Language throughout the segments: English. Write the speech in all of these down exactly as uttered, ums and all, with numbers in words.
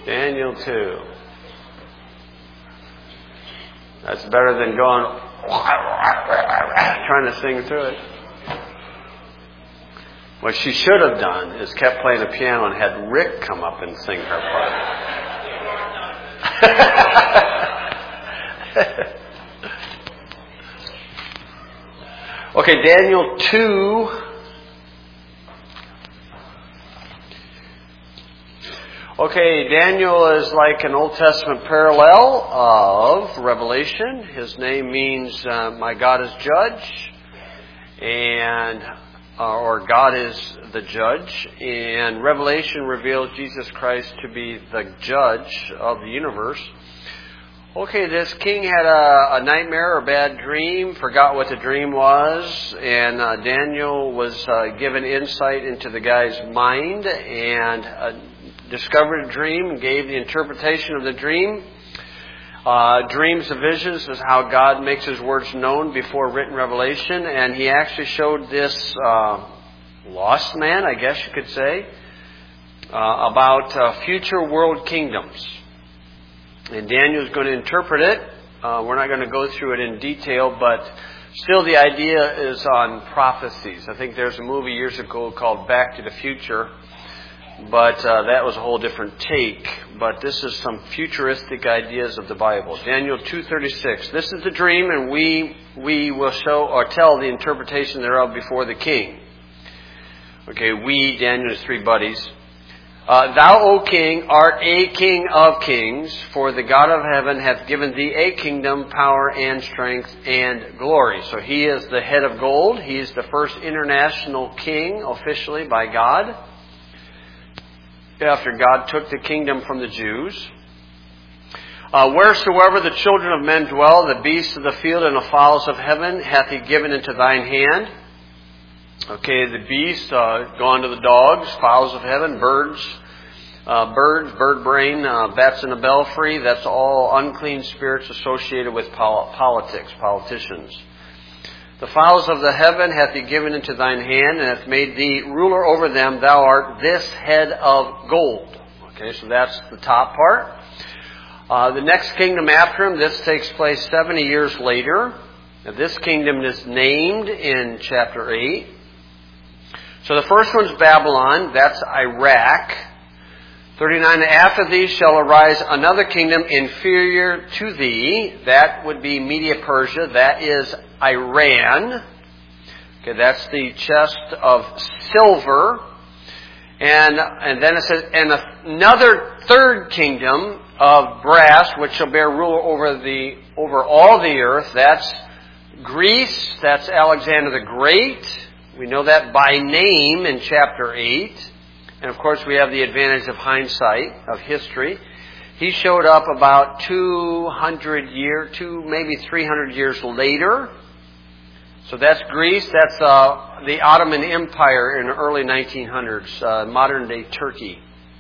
Daniel two. That's better than going trying to sing through it. What she should have done is kept playing the piano and had Rick come up and sing her part. Okay, Daniel two. Okay, Daniel is like an Old Testament parallel of Revelation. His name means uh, my God is judge, and uh, or God is the judge. And Revelation reveals Jesus Christ to be the judge of the universe. Okay, this king had a, a nightmare or a bad dream, forgot what the dream was, and uh, Daniel was uh, given insight into the guy's mind and uh, discovered a dream and gave the interpretation of the dream. Uh, dreams and visions is how God makes His words known before written revelation, and He actually showed this uh, lost man, I guess you could say, uh, about uh, future world kingdoms. And Daniel is going to interpret it. Uh, we're not going to go through it in detail, but still the idea is on prophecies. I think there's a movie years ago called Back to the Future, but uh, that was a whole different take. But this is some futuristic ideas of the Bible. Daniel two thirty-six. This is the dream, and we we will show or tell the interpretation thereof before the king. Okay, we, Daniel's three buddies. Uh, Thou, O king, art a king of kings, for the God of heaven hath given thee a kingdom, power, and strength, and glory. So he is the head of gold. He is the first international king officially by God, after God took the kingdom from the Jews. Uh, wheresoever the children of men dwell, the beasts of the field and the fowls of heaven hath he given into thine hand. Okay, the beasts, uh, gone to the dogs, fowls of heaven, birds, uh, birds, bird brain, uh, bats in the belfry. That's all unclean spirits associated with pol- politics, politicians. The fowls of the heaven hath he given into thine hand, and hath made thee ruler over them. Thou art this head of gold. Okay, so that's the top part. Uh, the next kingdom after him, this takes place seventy years later. Now, this kingdom is named in chapter eight. So the first one's Babylon. That's Iraq. thirty-nine. After thee shall arise another kingdom inferior to thee. That would be Media-Persia. That is Iran. Okay, that's the chest of silver. And and then it says, and another third kingdom of brass, which shall bear rule over the over all the earth. That's Greece. That's Alexander the Great. We know that by name in chapter eight. And of course we have the advantage of hindsight, of history. He showed up about two hundred years, two, maybe three hundred years later. So that's Greece. That's uh, the Ottoman Empire in the early nineteen hundreds, uh, modern day Turkey.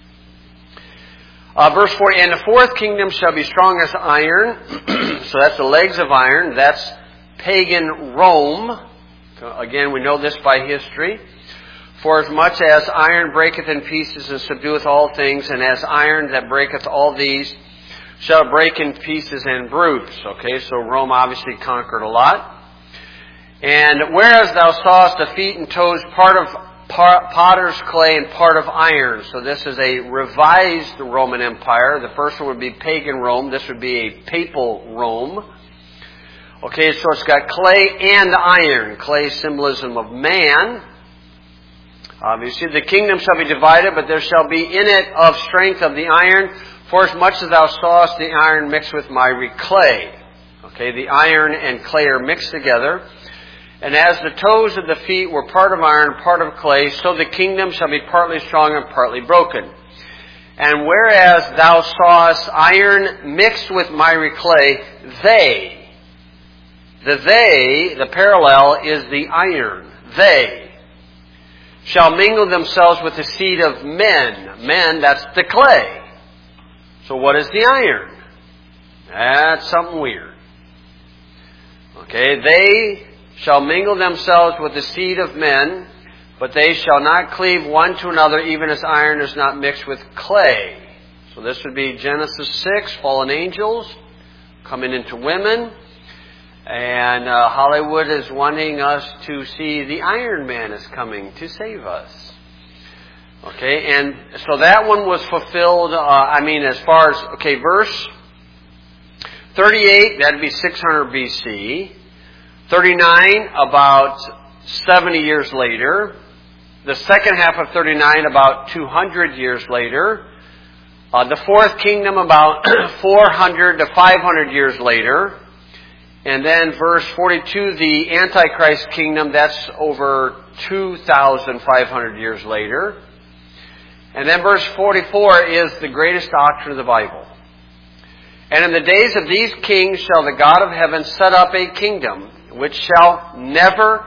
Uh, verse forty, and the fourth kingdom shall be strong as iron. So that's the legs of iron. That's pagan Rome. Again, we know this by history. For as much as iron breaketh in pieces and subdueth all things, and as iron that breaketh all these shall break in pieces and bruise. Okay, so Rome obviously conquered a lot. And whereas thou sawest the feet and toes, part of potter's clay and part of iron. So this is a revised Roman Empire. The first one would be pagan Rome. This would be a papal Rome. Okay, so it's got clay and iron. Clay, symbolism of man. Obviously, the kingdom shall be divided, but there shall be in it of strength of the iron, for as much as thou sawest the iron mixed with miry clay. Okay, the iron and clay are mixed together. And as the toes of the feet were part of iron, part of clay, so the kingdom shall be partly strong and partly broken. And whereas thou sawest iron mixed with miry clay, they, The they, the parallel, is the iron. They shall mingle themselves with the seed of men. Men, that's the clay. So what is the iron? That's something weird. Okay, they shall mingle themselves with the seed of men, but they shall not cleave one to another, even as iron is not mixed with clay. So this would be Genesis six, fallen angels coming into women. And uh, Hollywood is wanting us to see the Iron Man is coming to save us. Okay, and so that one was fulfilled, uh, I mean, as far as, okay, verse thirty-eight, that'd be six hundred B C. thirty-nine, about seventy years later. The second half of thirty-nine, about two hundred years later. Uh, the fourth kingdom, about four hundred to five hundred years later. And then verse forty-two, the Antichrist kingdom, that's over two thousand five hundred years later. And then verse forty-four is the greatest doctrine of the Bible. And in the days of these kings shall the God of heaven set up a kingdom which shall never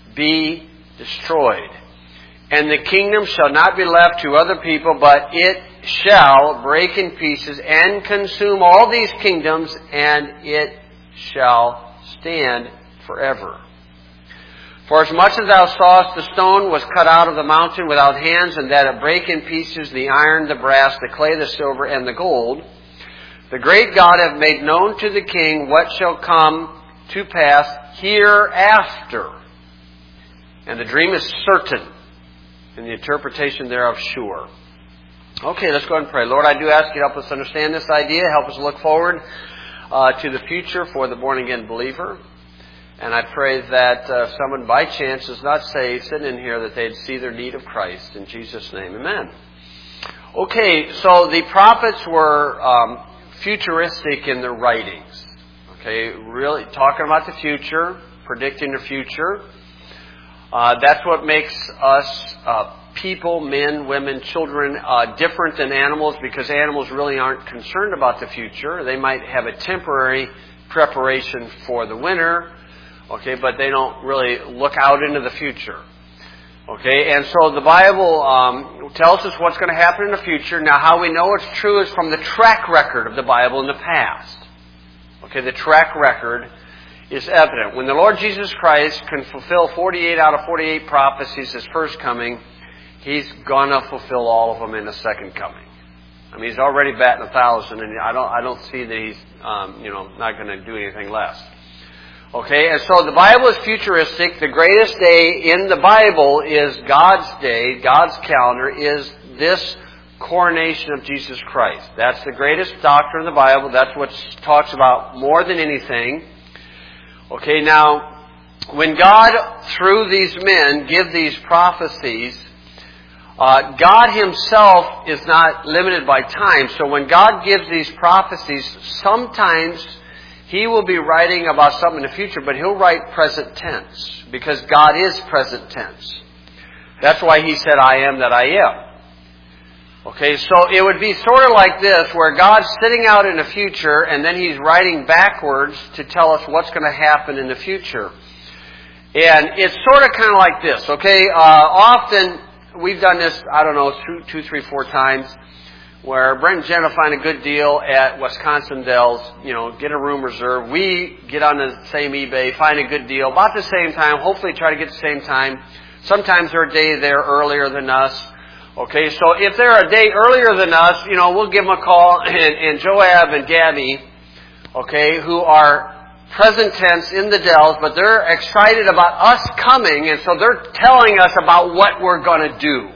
be destroyed. And the kingdom shall not be left to other people, but it shall break in pieces and consume all these kingdoms, and it shall stand forever. For as much as thou sawest the stone was cut out of the mountain without hands, and that it brake in pieces the iron, the brass, the clay, the silver, and the gold, the great God hath made known to the king what shall come to pass hereafter. And the dream is certain, and the interpretation thereof sure. Okay, let's go ahead and pray. Lord, I do ask you to help us understand this idea, help us look forward uh, to the future for the born-again believer. And I pray that uh, someone by chance is not saved, sitting in here, that they'd see their need of Christ. In Jesus' name, amen. Okay, so the prophets were um, futuristic in their writings. Okay, really talking about the future, predicting the future. Uh, that's what makes us uh, people, men, women, children, uh, different than animals, because animals really aren't concerned about the future. They might have a temporary preparation for the winter. Okay, but they don't really look out into the future. Okay, and so the Bible um, tells us what's going to happen in the future. Now, how we know it's true is from the track record of the Bible in the past. Okay, the track record is evident. When the Lord Jesus Christ can fulfill forty-eight out of forty-eight prophecies, His first coming, He's going to fulfill all of them in the second coming. I mean, He's already batting a thousand, and I don't, I don't see that He's, um, you know, not going to do anything less. Okay, and so the Bible is futuristic. The greatest day in the Bible is God's day, God's calendar, is this coronation of Jesus Christ. That's the greatest doctrine of the Bible. That's what talks about more than anything. Okay, now, when God, through these men, give these prophecies, uh, God Himself is not limited by time. So when God gives these prophecies, sometimes He will be writing about something in the future, but He'll write present tense, because God is present tense. That's why He said, I am that I am. Okay, so it would be sort of like this, where God's sitting out in the future, and then He's writing backwards to tell us what's going to happen in the future. And it's sort of kind of like this, okay? Uh, often, we've done this, I don't know, two, two three, four times, where Brent and Jen will find a good deal at Wisconsin Dells, you know, get a room reserved. We get on the same eBay, find a good deal, about the same time, hopefully try to get the same time. Sometimes they're a day there earlier than us. Okay, so if they're a day earlier than us, you know, we'll give them a call, and, and Joab and Gabby, okay, who are present tense in the Dells, but they're excited about us coming, and so they're telling us about what we're going to do.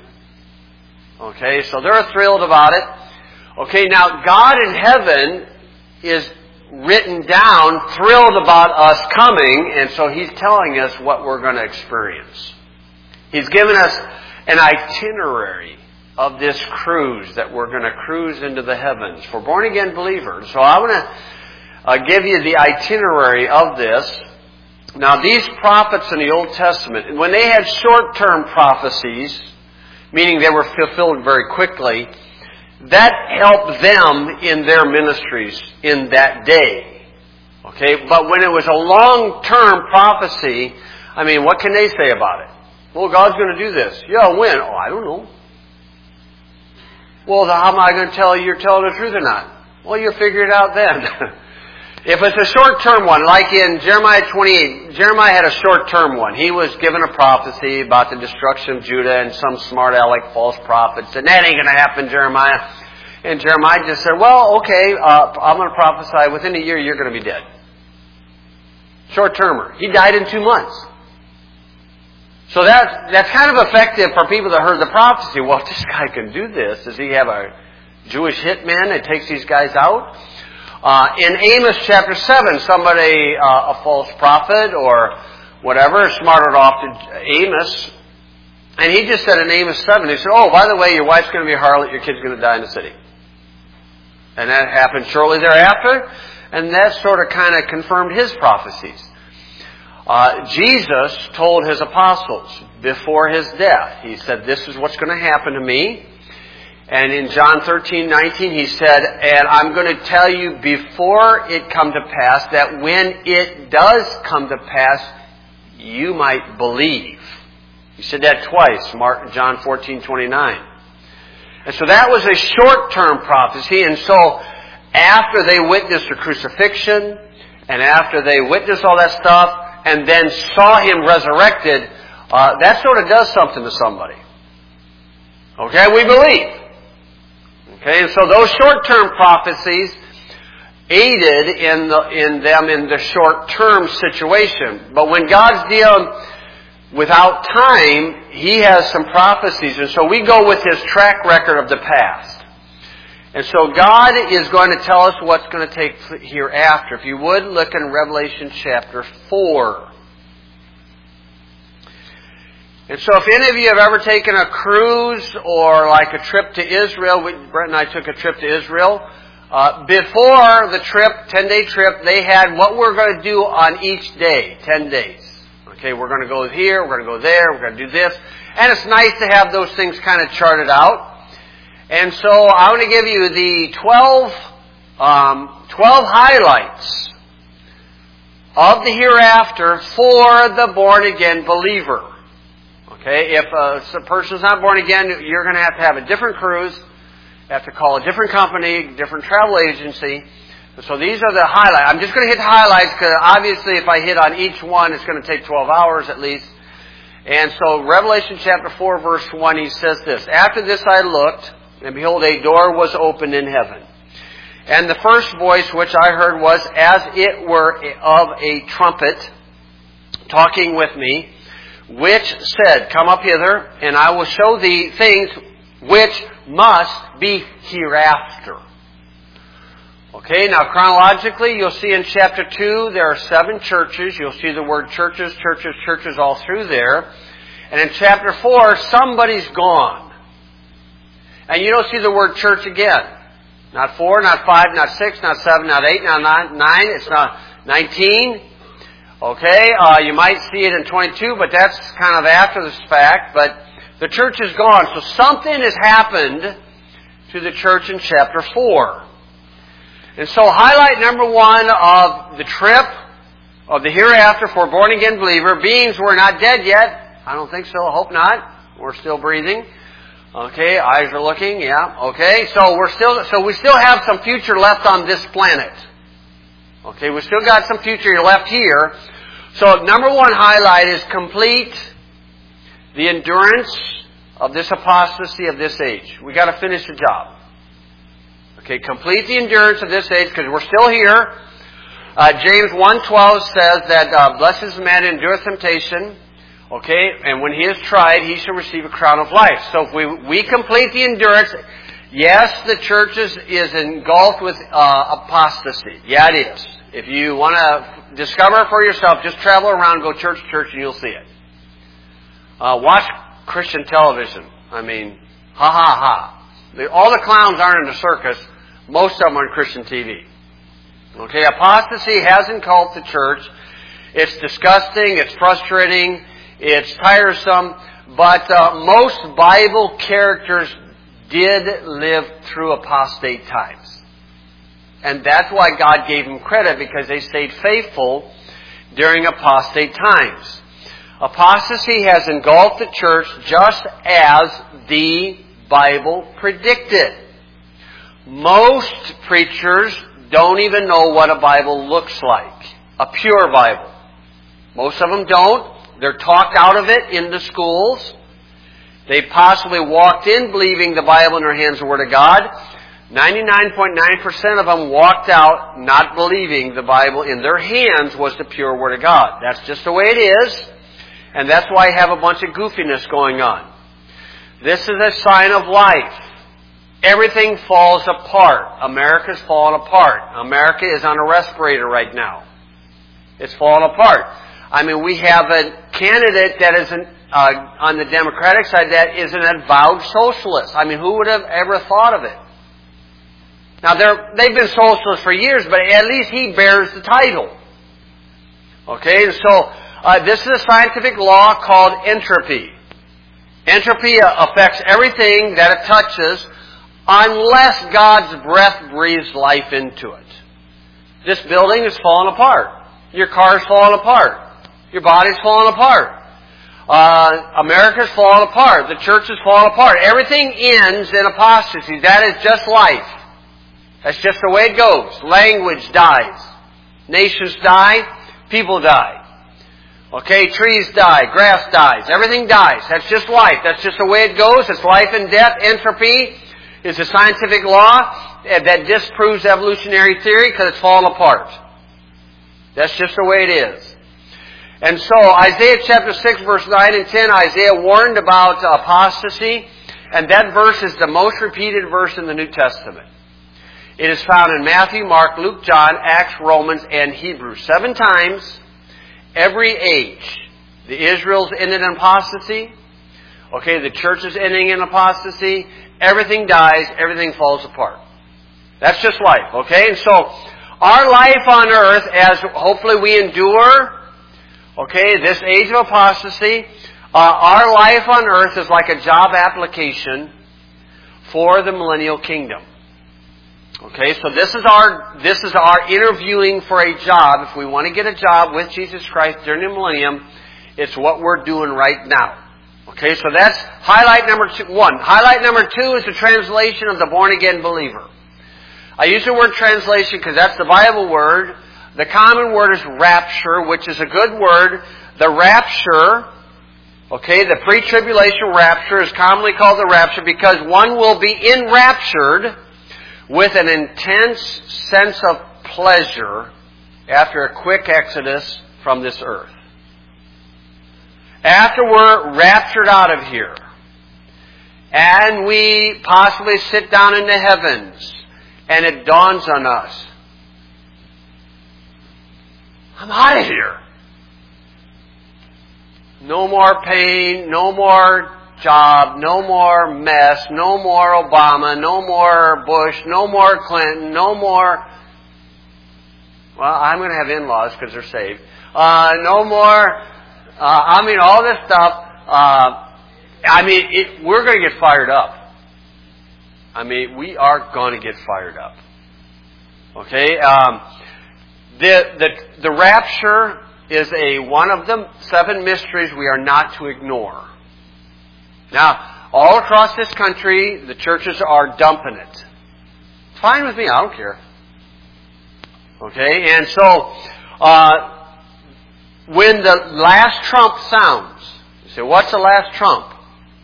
Okay, so they're thrilled about it. Okay, now God in heaven is written down, thrilled about us coming, and so He's telling us what we're going to experience. He's given us an itinerary of this cruise that we're going to cruise into the heavens for born-again believers. So I want to uh, give you the itinerary of this. Now, these prophets in the Old Testament, when they had short-term prophecies, meaning they were fulfilled very quickly, that helped them in their ministries in that day. Okay, but when it was a long-term prophecy, I mean, what can they say about it? Well, God's going to do this. Yeah, when? Oh, I don't know. Well, how am I going to tell you you're telling the truth or not? Well, you'll figure it out then. If it's a short-term one, like in Jeremiah twenty-eight, Jeremiah had a short-term one. He was given a prophecy about the destruction of Judah, and some smart aleck false prophet said, that ain't going to happen, Jeremiah. And Jeremiah just said, well, okay, uh, I'm going to prophesy within a year you're going to be dead. Short-termer. He died in two months. So that, that's kind of effective for people that heard the prophecy. Well, if this guy can do this, does he have a Jewish hitman that takes these guys out? Uh, in Amos chapter seven, somebody, uh, a false prophet or whatever, smarted off to Amos, and he just said in Amos seven, he said, oh, by the way, your wife's going to be a harlot, your kid's going to die in the city. And that happened shortly thereafter, and that sort of kind of confirmed his prophecies. Uh, Jesus told his apostles before his death, he said, this is what's going to happen to me. And in John thirteen nineteen, he said, and I'm going to tell you before it come to pass, that when it does come to pass, you might believe. He said that twice, Mark, John fourteen twenty-nine. And so that was a short-term prophecy. And so after they witnessed the crucifixion, and after they witnessed all that stuff, and then saw him resurrected, uh, that sort of does something to somebody. Okay, we believe. Okay, and so those short-term prophecies aided in the, in them in the short-term situation. But when God's dealing without time, He has some prophecies, and so we go with His track record of the past. And so God is going to tell us what's going to take hereafter. If you would, look in Revelation chapter four. And so if any of you have ever taken a cruise or like a trip to Israel, we, Brett and I took a trip to Israel. Uh, before the trip, ten-day trip, they had what we're going to do on each day, ten days. Okay, we're going to go here, we're going to go there, we're going to do this. And it's nice to have those things kind of charted out. And so I want to give you the twelve, um, twelve highlights of the hereafter for the born-again believer. Okay, if a person's not born again, you're going to have to have a different cruise, you have to call a different company, different travel agency. So these are the highlights. I'm just going to hit highlights because obviously if I hit on each one, it's going to take twelve hours at least. And so Revelation chapter four verse one, he says this, after this I looked, and behold, a door was opened in heaven. And the first voice which I heard was as it were of a trumpet talking with me, which said, come up hither, and I will show thee things which must be hereafter. Okay, now chronologically, you'll see in chapter two, there are seven churches. You'll see the word churches, churches, churches all through there. And in chapter four, somebody's gone. And you don't see the word church again. Not four, not five, not six, not seven, not eight, not nine, nine. It's not nineteen. Okay, uh, you might see it in twenty-two, but that's kind of after this fact. But the church is gone. So something has happened to the church in chapter four. And so highlight number one of the trip of the hereafter for born-again believer, beings we're not dead yet. I don't think so. I hope not. We're still breathing. Okay, eyes are looking. Yeah. Okay, so we're still, so we still have some future left on this planet. Okay, we still got some future left here. So number one highlight is complete the endurance of this apostasy of this age. We got to finish the job. Okay, complete the endurance of this age because we're still here. Uh, James one twelve says that uh, blessed is the man who endureth temptation. Okay, and when he is tried, he shall receive a crown of life. So if we we complete the endurance, yes, the church is, is engulfed with uh, apostasy. Yeah, it is. If you want to discover it for yourself, just travel around, go church to church, and you'll see it. Uh, watch Christian television. I mean, ha ha ha. The, all the clowns aren't in the circus. Most of them are in Christian T V. Okay, apostasy has engulfed the church. It's disgusting. It's frustrating. It's tiresome. But uh, most Bible characters did live through apostate times. And that's why God gave them credit, because they stayed faithful during apostate times. Apostasy has engulfed the church just as the Bible predicted. Most preachers don't even know what a Bible looks like. A pure Bible. Most of them don't. They're talked out of it in the schools. They possibly walked in believing the Bible in their hands is the Word of God. ninety-nine point nine percent of them walked out not believing the Bible in their hands was the pure Word of God. That's just the way it is, and that's why I have a bunch of goofiness going on. This is a sign of life. Everything falls apart. America's fallen apart. America is on a respirator right now. It's fallen apart. I mean, we have a candidate that is an, uh, on the Democratic side that is an avowed socialist. I mean, who would have ever thought of it? Now, they're, they've been socialists for years, but at least he bears the title. Okay, and so uh, this is a scientific law called entropy. Entropy affects everything that it touches unless God's breath breathes life into it. This building is falling apart. Your car's falling apart. Your body's falling apart. Uh, America's falling apart. The church is falling apart. Everything ends in apostasy. That is just life. That's just the way it goes. Language dies. Nations die. People die. Okay, trees die. Grass dies. Everything dies. That's just life. That's just the way it goes. It's life and death. Entropy is a scientific law that disproves evolutionary theory because it's fallen apart. That's just the way it is. And so, Isaiah chapter six, verse nine and ten, Isaiah warned about apostasy, and that verse is the most repeated verse in the New Testament. It is found in Matthew, Mark, Luke, John, Acts, Romans, and Hebrews. Seven times, every age. The Israel's ended in apostasy. Okay, the church is ending in apostasy. Everything dies. Everything falls apart. That's just life, okay? And so, our life on earth, as hopefully we endure, okay, this age of apostasy, uh, our life on earth is like a job application for the millennial kingdom. Okay, so this is our this is our interviewing for a job. If we want to get a job with Jesus Christ during the millennium, it's what we're doing right now. Okay, so that's highlight number two, one. Highlight number two is the translation of the born-again believer. I use the word translation because that's the Bible word. The common word is rapture, which is a good word. The rapture, okay, the pre-tribulation rapture is commonly called the rapture because one will be enraptured with an intense sense of pleasure after a quick exodus from this earth. After we're raptured out of here, and we possibly sit down in the heavens, and it dawns on us, I'm out of here. No more pain, no more job, no more mess, no more Obama, no more Bush, no more Clinton, no more... Well, I'm going to have in-laws because they're saved. Uh, no more... Uh, I mean, all this stuff... Uh, I mean, it, we're going to get fired up. I mean, we are going to get fired up. Okay? Um, the, the, the rapture is a one of the seven mysteries we are not to ignore. Now, all across this country, the churches are dumping it. Fine with me, I don't care. Okay, and so, uh, when the last trump sounds, you say, what's the last trump?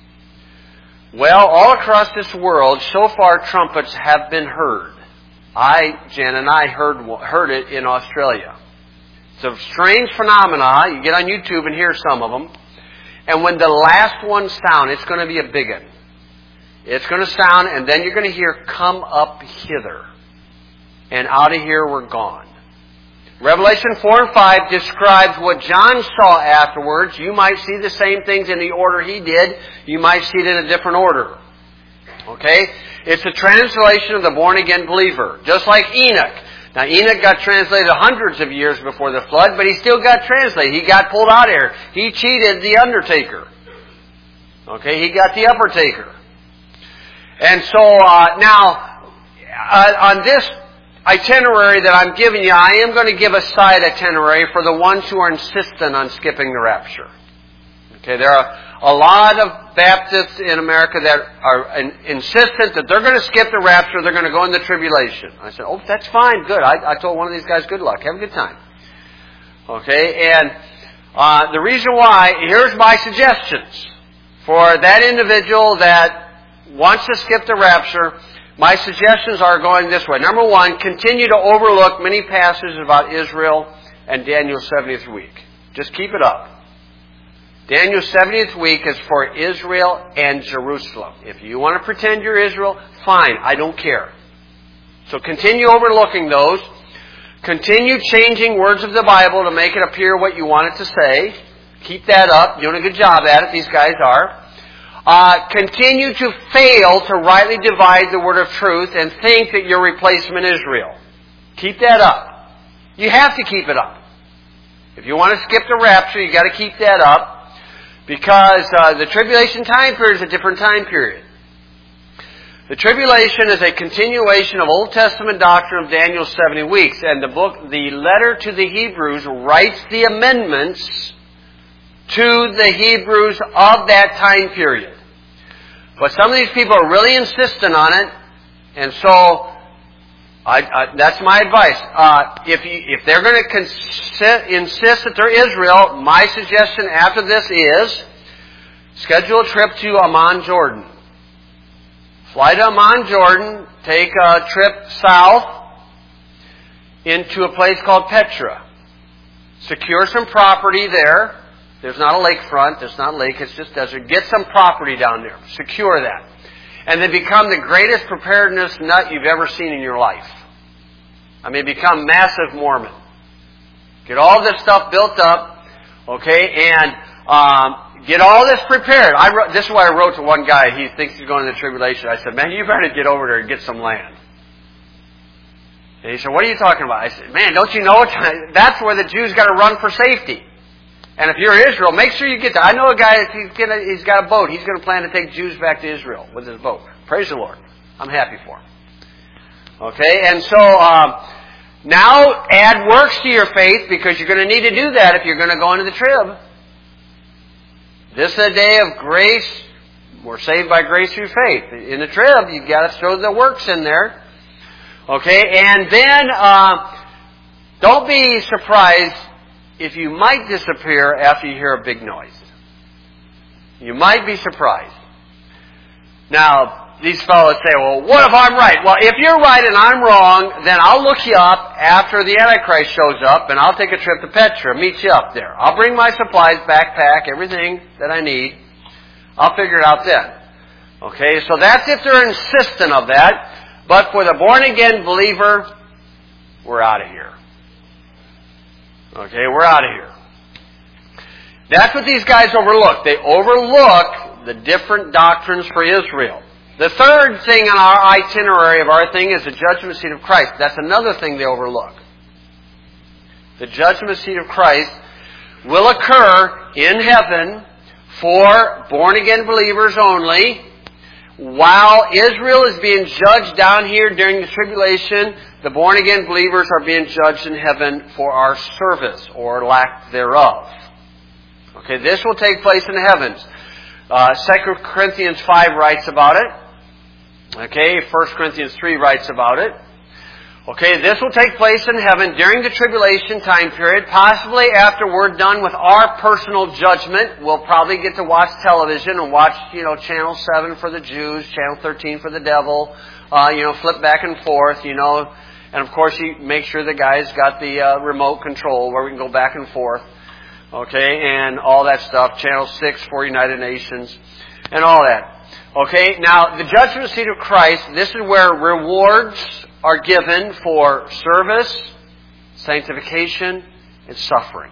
Well, all across this world, so far trumpets have been heard. I, Jan and I heard, heard it in Australia. It's a strange phenomena. You get on YouTube and hear some of them. And when the last one sound, it's going to be a big one. It's going to sound, and then you're going to hear, come up hither. And out of here we're gone. Revelation four and five describes what John saw afterwards. You might see the same things in the order he did. You might see it in a different order. Okay? It's a translation of the born-again believer. Just like Enoch. Now, Enoch got translated hundreds of years before the flood, but he still got translated. He got pulled out of here. He cheated the undertaker. Okay, he got the upper taker. And so, uh, now, uh, on this itinerary that I'm giving you, I am going to give a side itinerary for the ones who are insistent on skipping the rapture. Okay, there are a lot of Baptists in America that are insistent that they're going to skip the rapture, they're going to go in the tribulation. I said, oh, that's fine, good. I, I told one of these guys, good luck, have a good time. Okay, and uh, the reason why, here's my suggestions for that individual that wants to skip the rapture, my suggestions are going this way. Number one, continue to overlook many passages about Israel and Daniel's seventieth week. Just keep it up. Daniel's seventieth week is for Israel and Jerusalem. If you want to pretend you're Israel, fine. I don't care. So continue overlooking those. Continue changing words of the Bible to make it appear what you want it to say. Keep that up. You're doing a good job at it. These guys are. Uh, continue to fail to rightly divide the word of truth and think that you're replacement Israel. Keep that up. You have to keep it up. If you want to skip the rapture, you've got to keep that up. Because uh, the tribulation time period is a different time period. The tribulation is a continuation of Old Testament doctrine of Daniel's seventy weeks. And the book, the letter to the Hebrews, writes the amendments to the Hebrews of that time period. But some of these people are really insistent on it. And so, I, I, that's my advice. Uh, if, you, if they're going to consi- insist that they're Israel, my suggestion after this is schedule a trip to Amman, Jordan. Fly to Amman, Jordan, take a trip south into a place called Petra. Secure some property there. There's not a lakefront, there's not a lake, it's just desert. Get some property down there. Secure that. And then become the greatest preparedness nut you've ever seen in your life. I mean, become massive Mormon. Get all this stuff built up, okay, and um, get all this prepared. I wrote, this is what I wrote to one guy. He thinks he's going to the tribulation. I said, man, you better get over there and get some land. And he said, what are you talking about? I said, man, don't you know it? That's where the Jews got to run for safety. And if you're Israel, make sure you get there. I know a guy, he's, gonna, he's got a boat. He's going to plan to take Jews back to Israel with his boat. Praise the Lord. I'm happy for him. Okay, and so um, now add works to your faith because you're going to need to do that if you're going to go into the trib. This is a day of grace. We're saved by grace through faith. In the trib, you've got to throw the works in there. Okay, and then uh, don't be surprised if you might disappear after you hear a big noise. You might be surprised. Now, these fellows say, well, what if I'm right? Well, if you're right and I'm wrong, then I'll look you up after the Antichrist shows up, and I'll take a trip to Petra, meet you up there. I'll bring my supplies, backpack, everything that I need. I'll figure it out then. Okay, so that's if they're insistent of that. But for the born-again believer, we're out of here. Okay, we're out of here. That's what these guys overlook. They overlook the different doctrines for Israel. The third thing on our itinerary of our thing is the judgment seat of Christ. That's another thing they overlook. The judgment seat of Christ will occur in heaven for born-again believers only. While Israel is being judged down here during the tribulation, the born-again believers are being judged in heaven for our service or lack thereof. Okay, this will take place in the heavens. Uh, Second Corinthians five writes about it. Okay, First Corinthians three writes about it. Okay, this will take place in heaven during the tribulation time period, possibly after we're done with our personal judgment. We'll probably get to watch television and watch, you know, Channel seven for the Jews, Channel thirteen for the devil, uh, you know, flip back and forth, you know. And of course, you make sure the guy's got the uh, remote control where we can go back and forth. Okay, and all that stuff. Channel six for United Nations and all that. Okay, now the judgment seat of Christ, this is where rewards are given for service, sanctification, and suffering.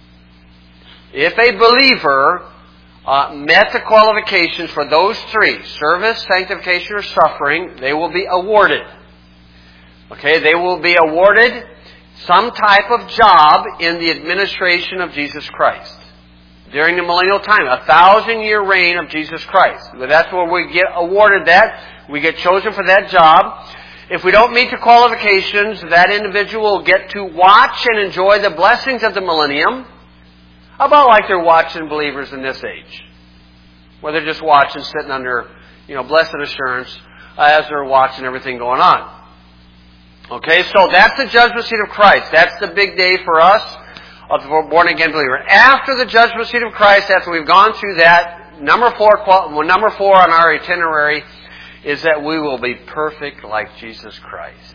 If a believer uh, met the qualifications for those three, service, sanctification, or suffering, they will be awarded. Okay, they will be awarded some type of job in the administration of Jesus Christ. During the millennial time, a thousand year reign of Jesus Christ. That's where we get awarded that. We get chosen for that job. If we don't meet the qualifications, that individual will get to watch and enjoy the blessings of the millennium, about like they're watching believers in this age. Where they're just watching, sitting under, you know, blessed assurance as they're watching everything going on. Okay, so that's the judgment seat of Christ. That's the big day for us, of the born-again believer. After the judgment seat of Christ, after we've gone through that, number four, number four on our itinerary is that we will be perfect like Jesus Christ.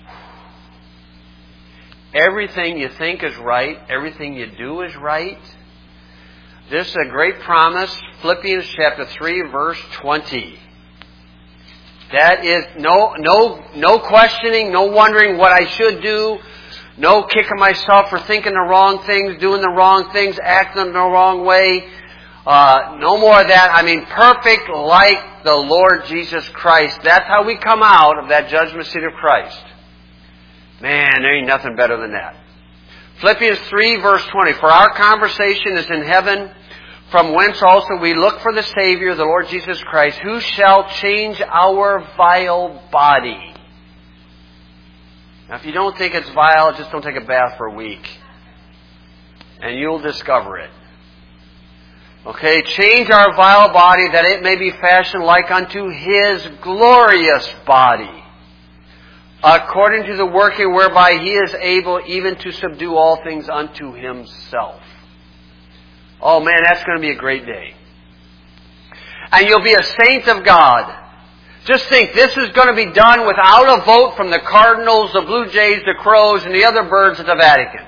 Everything you think is right, everything you do is right. This is a great promise. Philippians chapter three, verse twenty. That is no no no questioning, no wondering what I should do, no kicking myself for thinking the wrong things, doing the wrong things, acting the wrong way. Uh, no more of that. I mean, perfect like the Lord Jesus Christ. That's how we come out of that judgment seat of Christ. Man, there ain't nothing better than that. Philippians three, verse twenty. For our conversation is in heaven, from whence also we look for the Savior, the Lord Jesus Christ, who shall change our vile body. Now, if you don't think it's vile, just don't take a bath for a week. And you'll discover it. Okay, change our vile body that it may be fashioned like unto His glorious body, according to the working whereby He is able even to subdue all things unto Himself. Oh man, that's going to be a great day. And you'll be a saint of God. Just think, this is going to be done without a vote from the Cardinals, the Blue Jays, the Crows, and the other birds at the Vatican.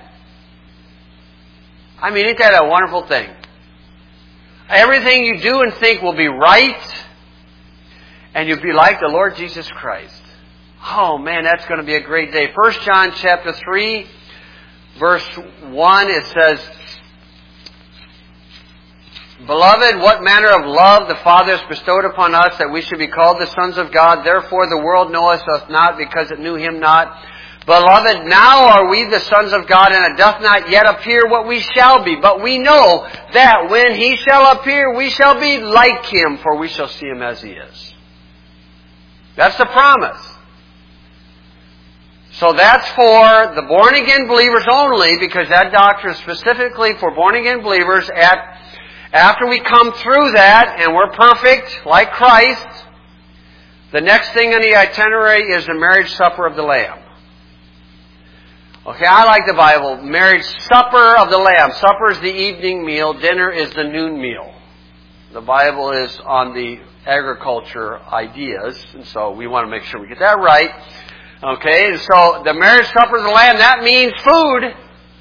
I mean, isn't that a wonderful thing? Everything you do and think will be right, and you'll be like the Lord Jesus Christ. Oh man, that's going to be a great day. First John chapter three, verse one, it says, Beloved, what manner of love the Father has bestowed upon us, that we should be called the sons of God. Therefore the world knoweth us not, because it knew Him not. Beloved, now are we the sons of God, and it doth not yet appear what we shall be. But we know that when He shall appear, we shall be like Him, for we shall see Him as He is. That's the promise. So that's for the born-again believers only, because that doctrine is specifically for born-again believers. At After we come through that, and we're perfect, like Christ, the next thing on the itinerary is the marriage supper of the Lamb. Okay, I like the Bible. Marriage supper of the Lamb. Supper is the evening meal. Dinner is the noon meal. The Bible is on the agriculture ideas, and so we want to make sure we get that right. Okay, and so the marriage supper of the Lamb, that means food.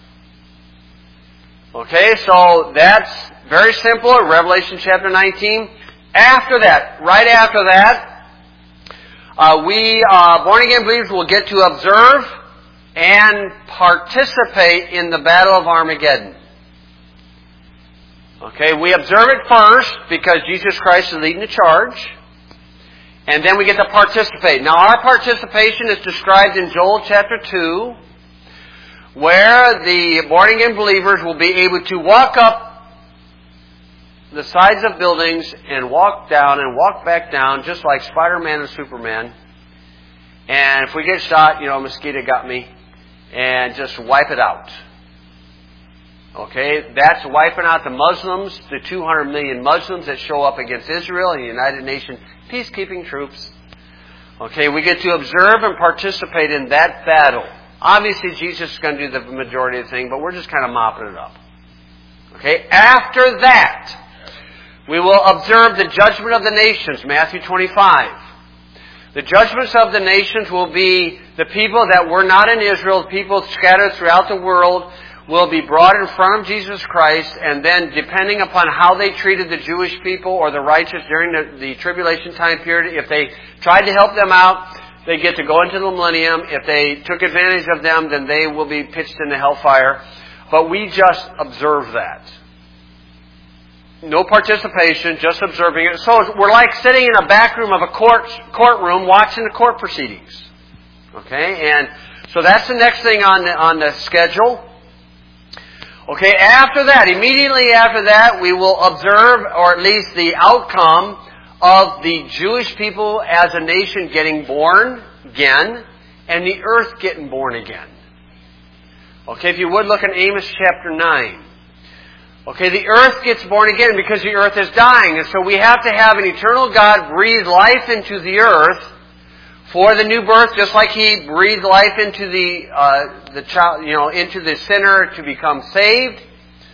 Okay, so that's very simple. Revelation chapter nineteen. After that, right after that, uh, we uh, born-again believers will get to observe and participate in the Battle of Armageddon. Okay, we observe it first because Jesus Christ is leading the charge. And then we get to participate. Now our participation is described in Joel chapter two, where the born-again believers will be able to walk up the sides of buildings and walk down and walk back down just like Spider-Man and Superman. And if we get shot, you know, mosquito got me. And just wipe it out. Okay, that's wiping out the Muslims, the two hundred million Muslims that show up against Israel and the United Nations peacekeeping troops. Okay, we get to observe and participate in that battle. Obviously, Jesus is going to do the majority of the thing, but we're just kind of mopping it up. Okay, after that, we will observe the judgment of the nations, Matthew twenty-five. The judgments of the nations will be the people that were not in Israel, people scattered throughout the world, will be brought in front of Jesus Christ, and then depending upon how they treated the Jewish people or the righteous during the, the tribulation time period, if they tried to help them out, they get to go into the millennium. If they took advantage of them, then they will be pitched into hellfire. But we just observe that. No participation, just observing it. So we're like sitting in a back room of a court courtroom watching the court proceedings. Okay, and so that's the next thing on the, on the schedule. Okay, after that, immediately after that, we will observe, or at least the outcome of the Jewish people as a nation getting born again, and the earth getting born again. Okay, if you would look in Amos chapter nine. Okay, the earth gets born again because the earth is dying. And so we have to have an eternal God breathe life into the earth for the new birth, just like He breathed life into the uh, the child, you know, into the sinner to become saved.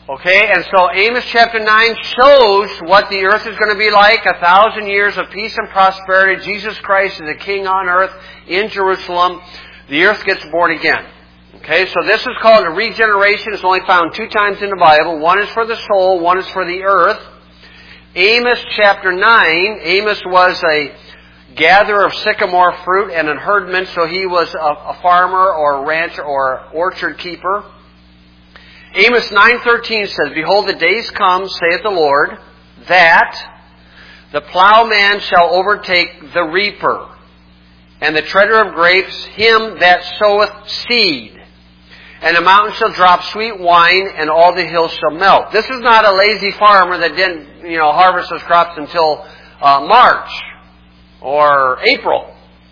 Okay, and so Amos chapter nine shows what the earth is going to be like, a thousand years of peace and prosperity. Jesus Christ is the King on earth in Jerusalem. The earth gets born again. Okay, so this is called a regeneration. It's only found two times in the Bible. One is for the soul, one is for the earth. Amos chapter nine, Amos was a gatherer of sycamore fruit and a herdman, so he was a, a farmer or a rancher or orchard keeper. Amos nine thirteen says, Behold, the days come, saith the Lord, that the plowman shall overtake the reaper, and the treader of grapes him that soweth seed. And the mountains shall drop sweet wine, and all the hills shall melt. This is not a lazy farmer that didn't, you know, harvest his crops until uh, March or April.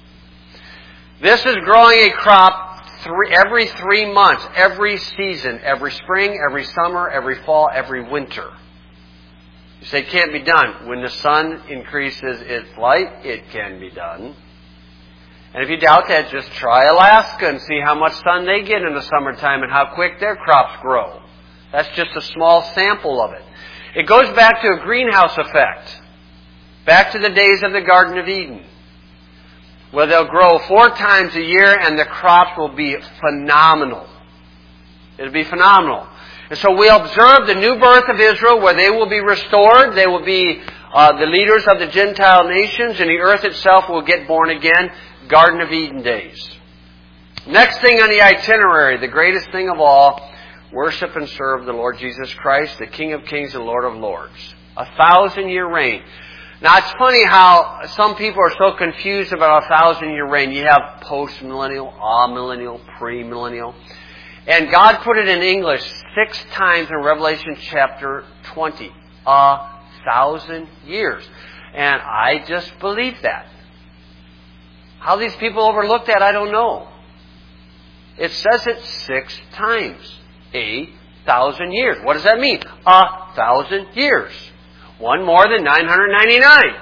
This is growing a crop Three, every three months, every season, every spring, every summer, every fall, every winter. You say it can't be done. When the sun increases its light, it can be done. And if you doubt that, just try Alaska and see how much sun they get in the summertime and how quick their crops grow. That's just a small sample of it. It goes back to a greenhouse effect. Back to the days of the Garden of Eden, where they'll grow four times a year and the crops will be phenomenal. It'll be phenomenal. And so we observe the new birth of Israel where they will be restored. They will be uh, the leaders of the Gentile nations, and the earth itself will get born again. Garden of Eden days. Next thing on the itinerary, the greatest thing of all, worship and serve the Lord Jesus Christ, the King of Kings and Lord of Lords. A thousand year reign. Now, it's funny how some people are so confused about a thousand-year reign. You have post-millennial, amillennial, pre-millennial. And God put it in English six times in Revelation chapter twenty. A thousand years. And I just believe that. How these people overlook that, I don't know. It says it six times. A thousand years. What does that mean? A thousand years. One more than nine hundred ninety-nine.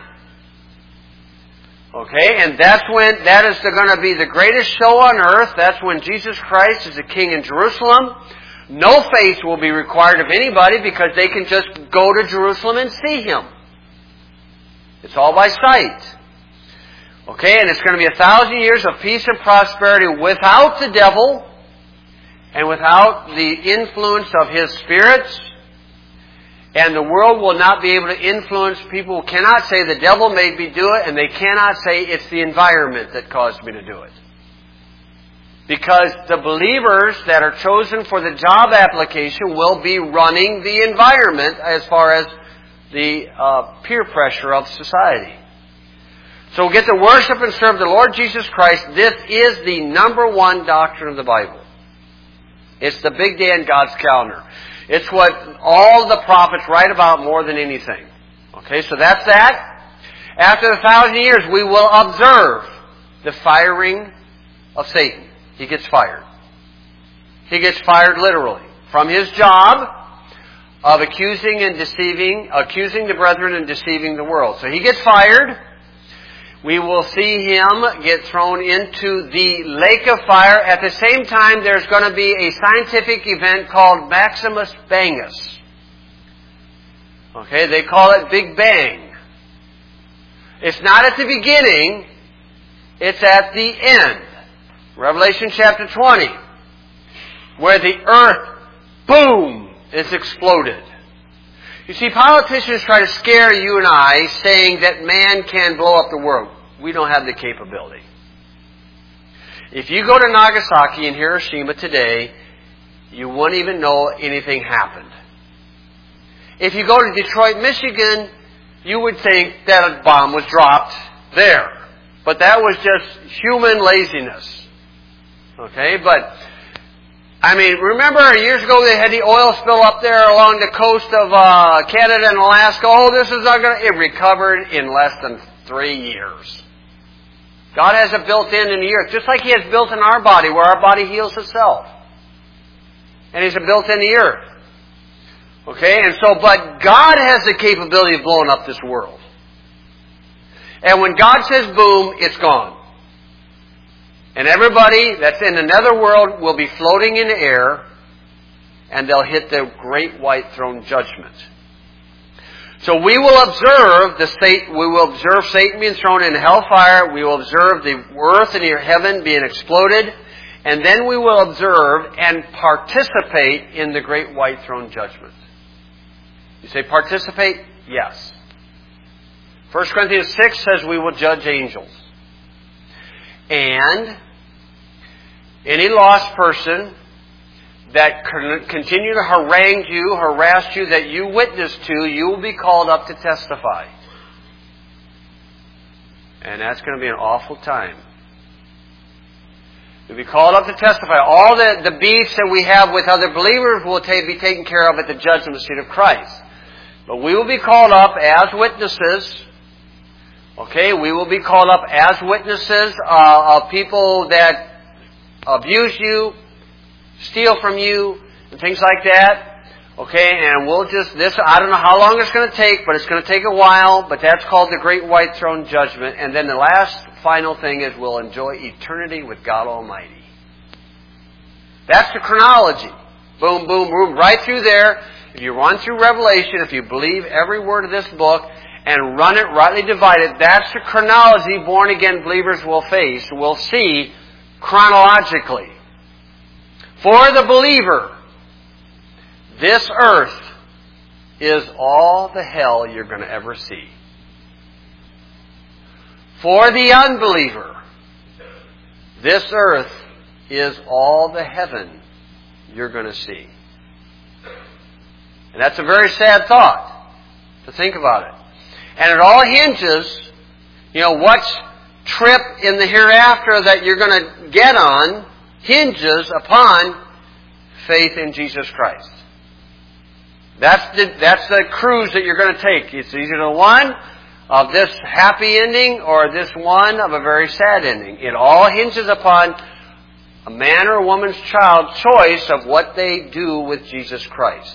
Okay, and that's when, that is going to be the greatest show on earth. That's when Jesus Christ is the King in Jerusalem. No faith will be required of anybody because they can just go to Jerusalem and see Him. It's all by sight. Okay, and it's going to be a thousand years of peace and prosperity without the devil and without the influence of his spirits. And the world will not be able to influence. People cannot say the devil made me do it, and they cannot say it's the environment that caused me to do it. Because the believers that are chosen for the job application will be running the environment as far as the uh, peer pressure of society. So we get to worship and serve the Lord Jesus Christ. This is the number one doctrine of the Bible. It's the big day in God's calendar. It's what all the prophets write about more than anything. Okay, so that's that. After the thousand years, we will observe the firing of Satan. He gets fired. He gets fired literally from his job of accusing and deceiving, accusing the brethren and deceiving the world. So he gets fired. We will see him get thrown into the lake of fire. At the same time, there's going to be a scientific event called Maximus Bangus. Okay, they call it Big Bang. It's not at the beginning, it's at the end. Revelation chapter twenty, where the earth, boom, is exploded. You see, politicians try to scare you and I, saying that man can blow up the world. We don't have the capability. If you go to Nagasaki and Hiroshima today, you wouldn't even know anything happened. If you go to Detroit, Michigan, you would think that a bomb was dropped there. But that was just human laziness. Okay, but I mean, remember years ago they had the oil spill up there along the coast of uh, Canada and Alaska. Oh, this is not going to... It recovered in less than three years. God has it built in in the earth, just like He has built in our body, where our body heals itself. And He's built in the earth. Okay, and so, but God has the capability of blowing up this world. And when God says boom, it's gone. And everybody that's in another world will be floating in the air. and they'll hit the great white throne judgment. So we will observe the Satan, we will observe Satan being thrown in hellfire. We will observe the earth and heaven being exploded. And then we will observe and participate in the great white throne judgment. You say participate? Yes. First Corinthians six says we will judge angels. And any lost person that continue to harangue you, harass you, that you witness to, you will be called up to testify. And that's going to be an awful time. You'll be called up to testify. All the, the beefs that we have with other believers will ta- be taken care of at the judgment seat of Christ. But we will be called up as witnesses. Okay, we will be called up as witnesses uh, of people that abuse you, steal from you, and things like that. Okay, and we'll just, this, I don't know how long it's going to take, but it's going to take a while, but that's called the Great White Throne Judgment. And then the last final thing is we'll enjoy eternity with God Almighty. That's the chronology. Boom, boom, boom, right through there. If you run through Revelation, if you believe every word of this book, and run it rightly divided, that's the chronology born-again believers will face, will see chronologically. For the believer, this earth is all the hell you're going to ever see. For the unbeliever, this earth is all the heaven you're going to see. And that's a very sad thought to think about it. And it all hinges, you know, what trip in the hereafter that you're going to get on hinges upon faith in Jesus Christ. That's the, that's the cruise that you're going to take. It's either the one of this happy ending or this one of a very sad ending. It all hinges upon a man or a woman's child's choice of what they do with Jesus Christ.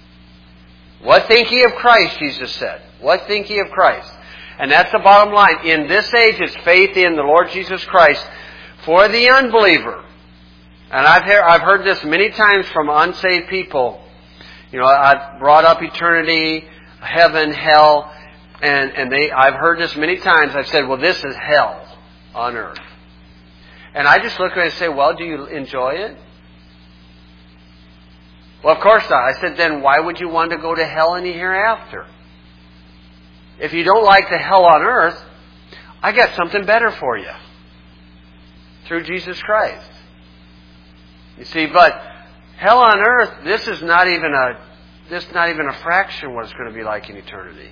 What think ye of Christ, Jesus said. What think ye of Christ? And that's the bottom line. In this age, it's faith in the Lord Jesus Christ. For the unbeliever, and I've heard, I've heard this many times from unsaved people. You know, I've brought up eternity, heaven, hell, and, and they, I've heard this many times. I've said, well, this is hell on earth. And I just look at it and say, well, do you enjoy it? Well, of course not. I said, then why would you want to go to hell any hereafter? If you don't like the hell on earth, I got something better for you. Through Jesus Christ. You see, but hell on earth, this is not even a this is not even a fraction of what it's going to be like in eternity.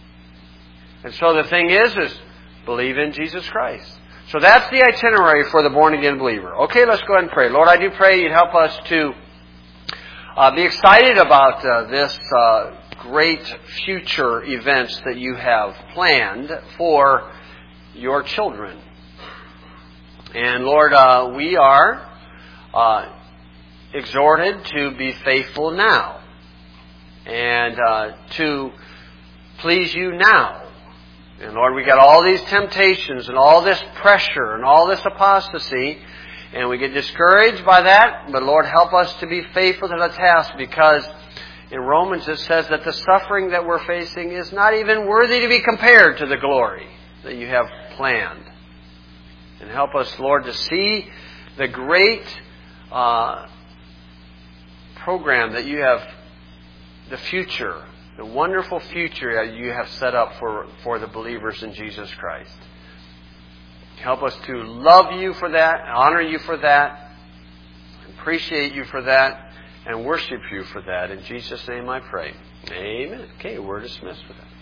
And so the thing is, is believe in Jesus Christ. So that's the itinerary for the born-again believer. Okay, let's go ahead and pray. Lord, I do pray you'd help us to uh, be excited about uh, this uh, great future events that you have planned for your children. And Lord, uh, we are uh, exhorted to be faithful now and uh, to please you now. And Lord, we got all these temptations and all this pressure and all this apostasy, and we get discouraged by that. But Lord, help us to be faithful to the task, because in Romans it says that the suffering that we're facing is not even worthy to be compared to the glory that you have planned. And help us, Lord, to see the great uh, program that you have, the future, the wonderful future that you have set up for, for the believers in Jesus Christ. Help us to love you for that, honor you for that, appreciate you for that, and worship you for that. In Jesus' name I pray. Amen. Okay, we're dismissed with that.